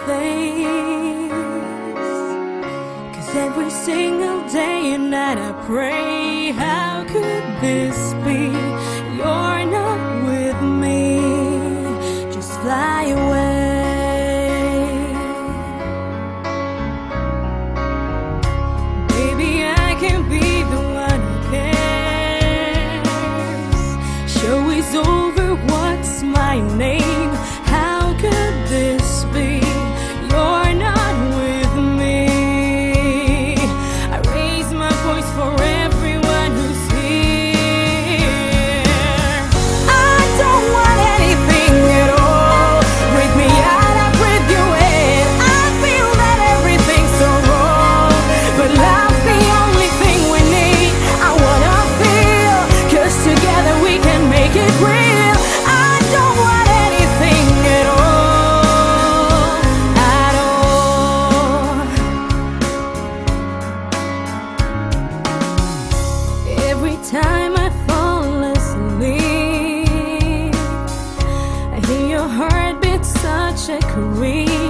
face. 'Cause every single day and night I pray, how could this be? You're not with me, just fly away. Baby, I can be the one who cares. Show is over, what's my name? How could this be? You're not with me. I raise my voice for everyone who's here. I don't want anything at all. Breathe me out, I breathe you in. I feel that everything's so wrong, but love's the only thing we need. I wanna feel, 'cause together we can make it real. I don't want anything at all, at all. Every time I fall asleep, I hear your heartbeat, such a caress.